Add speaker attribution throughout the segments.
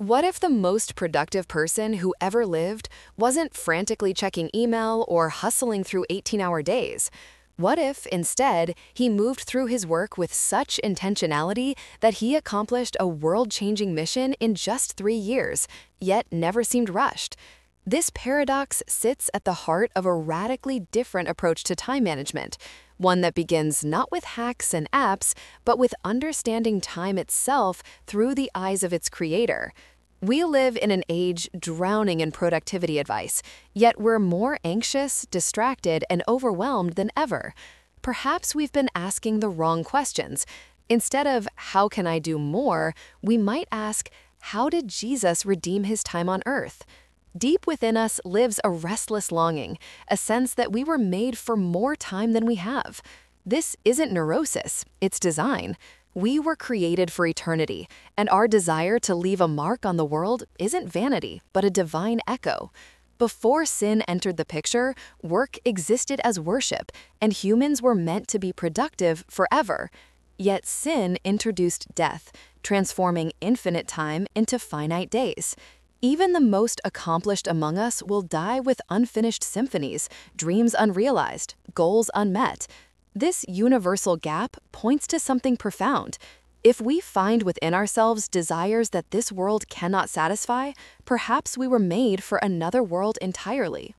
Speaker 1: What if the most productive person who ever lived wasn't frantically checking email or hustling through 18-hour days? What if, instead, he moved through his work with such intentionality that he accomplished a world-changing mission in just 3 years, yet never seemed rushed? This paradox sits at the heart of a radically different approach to time management, one that begins not with hacks and apps, but with understanding time itself through the eyes of its creator. We live in an age drowning in productivity advice, yet we're more anxious, distracted, and overwhelmed than ever. Perhaps we've been asking the wrong questions. Instead of, how can I do more, we might ask, how did Jesus redeem his time on earth? Deep within us lives a restless longing, a sense that we were made for more time than we have. This isn't neurosis, it's design. We were created for eternity, and our desire to leave a mark on the world isn't vanity, but a divine echo. Before sin entered the picture, work existed as worship, and humans were meant to be productive forever. Yet sin introduced death, transforming infinite time into finite days. Even the most accomplished among us will die with unfinished symphonies, dreams unrealized, goals unmet. This universal gap points to something profound. If we find within ourselves desires that this world cannot satisfy, perhaps we were made for another world entirely.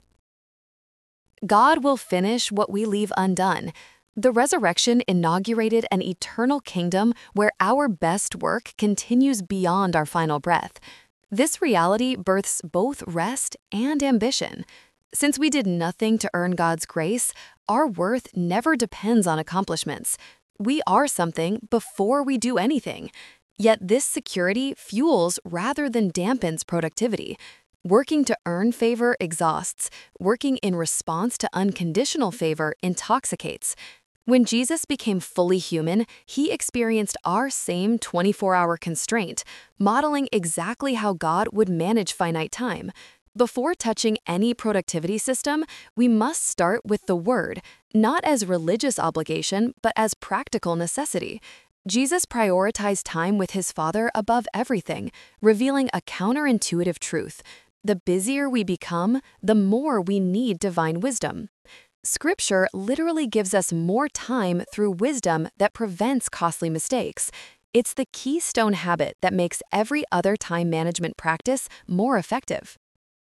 Speaker 1: God will finish what we leave undone. The resurrection inaugurated an eternal kingdom where our best work continues beyond our final breath. This reality births both rest and ambition. Since we did nothing to earn God's grace, our worth never depends on accomplishments. We are something before we do anything. Yet this security fuels rather than dampens productivity. Working to earn favor exhausts. Working in response to unconditional favor intoxicates. When Jesus became fully human, he experienced our same 24-hour constraint, modeling exactly how God would manage finite time. Before touching any productivity system, we must start with the Word, not as religious obligation, but as practical necessity. Jesus prioritized time with his Father above everything, revealing a counterintuitive truth. The busier we become, the more we need divine wisdom. Scripture literally gives us more time through wisdom that prevents costly mistakes. It's the keystone habit that makes every other time management practice more effective.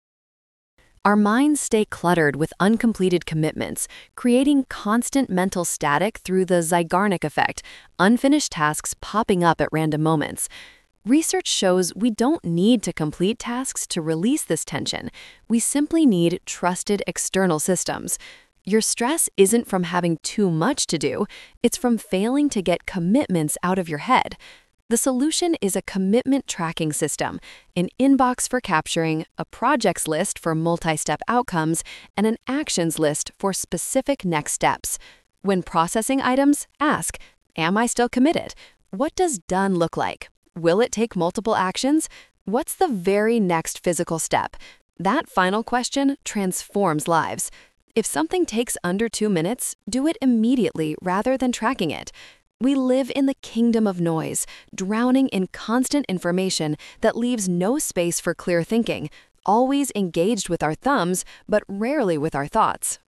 Speaker 1: Our minds stay cluttered with uncompleted commitments, creating constant mental static through the Zeigarnik effect, unfinished tasks popping up at random moments. Research shows we don't need to complete tasks to release this tension. We simply need trusted external systems. Your stress isn't from having too much to do, it's from failing to get commitments out of your head. The solution is a commitment tracking system, an inbox for capturing, a projects list for multi-step outcomes, and an actions list for specific next steps. When processing items, ask, am I still committed? What does done look like? Will it take multiple actions? What's the very next physical step? That final question transforms lives. If something takes under 2 minutes, do it immediately rather than tracking it. We live in the kingdom of noise, drowning in constant information that leaves no space for clear thinking, always engaged with our thumbs, but rarely with our thoughts.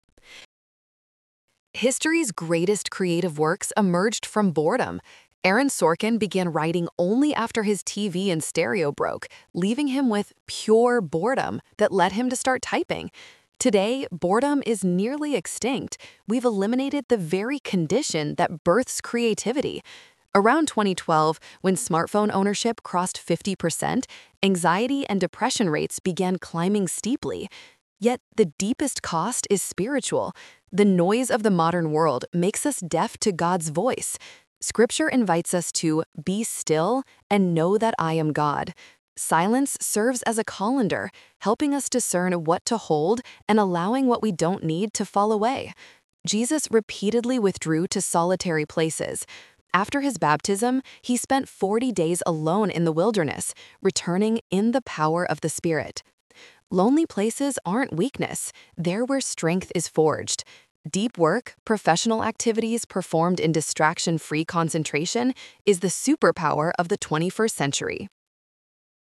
Speaker 1: History's greatest creative works emerged from boredom. Aaron Sorkin began writing only after his TV and stereo broke, leaving him with pure boredom that led him to start typing. Today, boredom is nearly extinct. We've eliminated the very condition that births creativity. Around 2012, when smartphone ownership crossed 50%, anxiety and depression rates began climbing steeply. Yet the deepest cost is spiritual. The noise of the modern world makes us deaf to God's voice. Scripture invites us to be still and know that I am God. Silence serves as a colander, helping us discern what to hold and allowing what we don't need to fall away. Jesus repeatedly withdrew to solitary places. After his baptism, he spent 40 days alone in the wilderness, returning in the power of the Spirit. Lonely places aren't weakness, they're where strength is forged. Deep work, professional activities performed in distraction-free concentration is the superpower of the 21st century.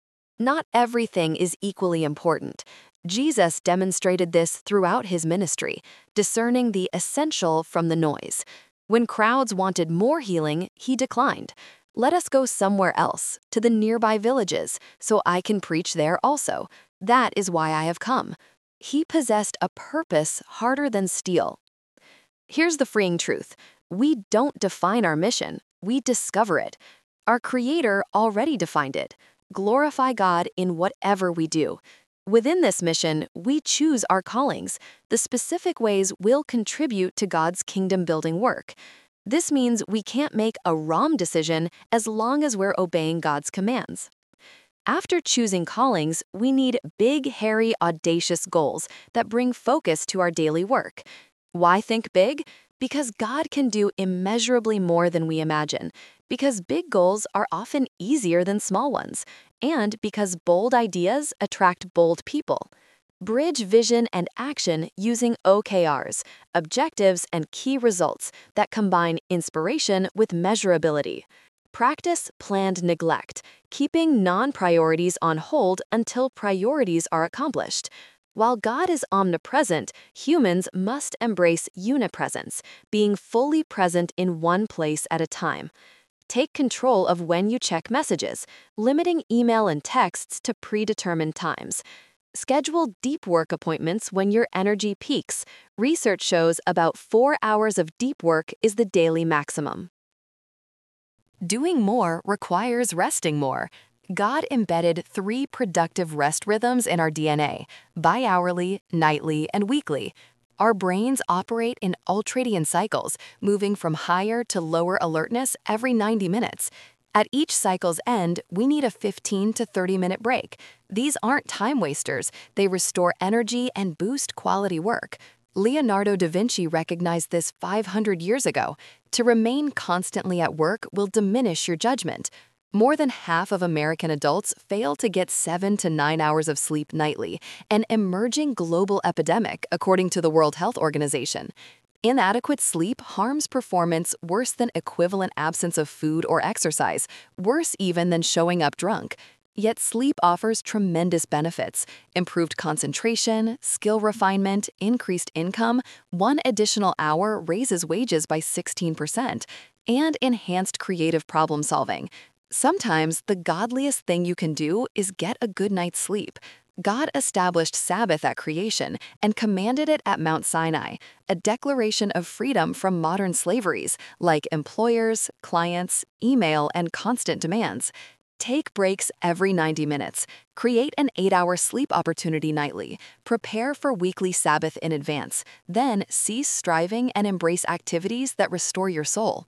Speaker 1: Not everything is equally important. Jesus demonstrated this throughout his ministry, discerning the essential from the noise. When crowds wanted more healing, he declined. Let us go somewhere else, to the nearby villages, so I can preach there also. That is why I have come. He possessed a purpose harder than steel. Here's the freeing truth. We don't define our mission, we discover it. Our Creator already defined it. Glorify God in whatever we do. Within this mission, we choose our callings, the specific ways we'll contribute to God's kingdom-building work. This means we can't make a wrong decision as long as we're obeying God's commands. After choosing callings, we need big, hairy, audacious goals that bring focus to our daily work. Why think big? Because God can do immeasurably more than we imagine. Because big goals are often easier than small ones. And because bold ideas attract bold people. Bridge vision and action using OKRs, objectives and key results that combine inspiration with measurability. Practice planned neglect, keeping non-priorities on hold until priorities are accomplished. While God is omnipresent, humans must embrace unipresence, being fully present in one place at a time. Take control of when you check messages, limiting email and texts to predetermined times. Schedule deep work appointments when your energy peaks. Research shows about 4 hours of deep work is the daily maximum. Doing more requires resting more. God embedded 3 productive rest rhythms in our DNA: bi-hourly, nightly, and weekly. Our brains operate in ultradian cycles, moving from higher to lower alertness every 90 minutes. At each cycle's end, we need a 15 to 30-minute break. These aren't time wasters. They restore energy and boost quality work. Leonardo da Vinci recognized this 500 years ago. To remain constantly at work will diminish your judgment. More than half of American adults fail to get 7 to 9 hours of sleep nightly, an emerging global epidemic, according to the World Health Organization. Inadequate sleep harms performance worse than equivalent absence of food or exercise, worse even than showing up drunk. Yet sleep offers tremendous benefits: improved concentration, skill refinement, increased income, 1 additional hour raises wages by 16%, and enhanced creative problem solving. Sometimes the godliest thing you can do is get a good night's sleep. God established Sabbath at creation and commanded it at Mount Sinai, a declaration of freedom from modern slaveries like employers, clients, email, and constant demands. Take breaks every 90 minutes. Create an 8-hour sleep opportunity nightly. Prepare for weekly Sabbath in advance. Then cease striving and embrace activities that restore your soul.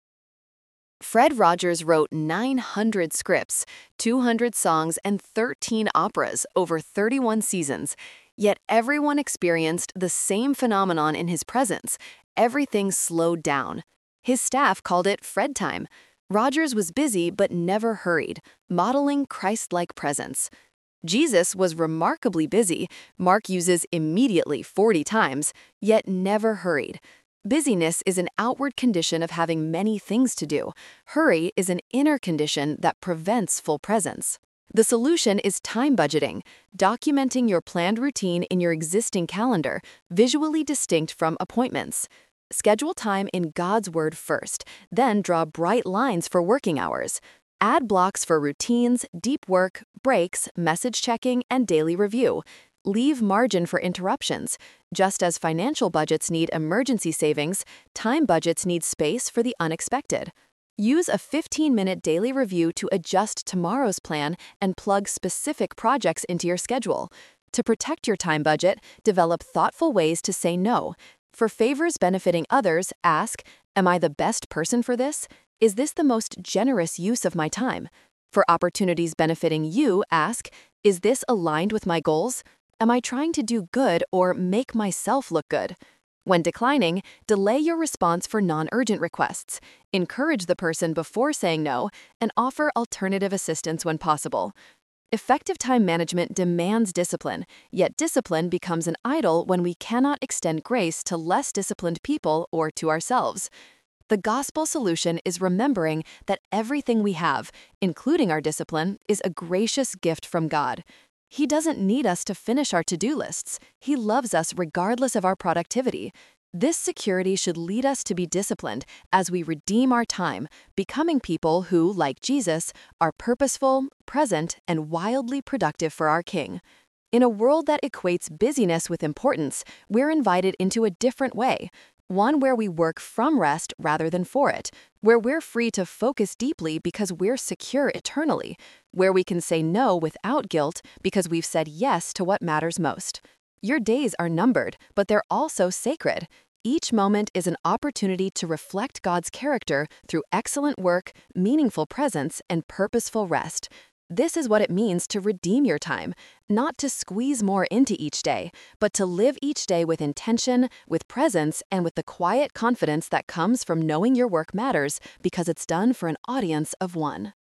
Speaker 1: Fred Rogers wrote 900 scripts, 200 songs, and 13 operas over 31 seasons. Yet everyone experienced the same phenomenon in his presence. Everything slowed down. His staff called it Fred time. Rogers was busy but never hurried, modeling Christ-like presence. Jesus was remarkably busy. Mark uses immediately 40 times, yet never hurried. Busyness is an outward condition of having many things to do. Hurry is an inner condition that prevents full presence. The solution is time budgeting, documenting your planned routine in your existing calendar, visually distinct from appointments. Schedule time in God's Word first, then draw bright lines for working hours. Add blocks for routines, deep work, breaks, message checking, and daily review. Leave margin for interruptions. Just as financial budgets need emergency savings, time budgets need space for the unexpected. Use a 15-minute daily review to adjust tomorrow's plan and plug specific projects into your schedule. To protect your time budget, develop thoughtful ways to say no. For favors benefiting others, ask, "Am I the best person for this? Is this the most generous use of my time?" For opportunities benefiting you, ask, "Is this aligned with my goals? Am I trying to do good or make myself look good?" When declining, delay your response for non-urgent requests. Encourage the person before saying no, and offer alternative assistance when possible. Effective time management demands discipline, yet discipline becomes an idol when we cannot extend grace to less disciplined people or to ourselves. The gospel solution is remembering that everything we have, including our discipline, is a gracious gift from God. He doesn't need us to finish our to-do lists. He loves us regardless of our productivity. This security should lead us to be disciplined as we redeem our time, becoming people who, like Jesus, are purposeful, present, and wildly productive for our King. In a world that equates busyness with importance, we're invited into a different way, one where we work from rest rather than for it, where we're free to focus deeply because we're secure eternally, where we can say no without guilt because we've said yes to what matters most. Your days are numbered, but they're also sacred. Each moment is an opportunity to reflect God's character through excellent work, meaningful presence, and purposeful rest. This is what it means to redeem your time, not to squeeze more into each day, but to live each day with intention, with presence, and with the quiet confidence that comes from knowing your work matters because it's done for an audience of one.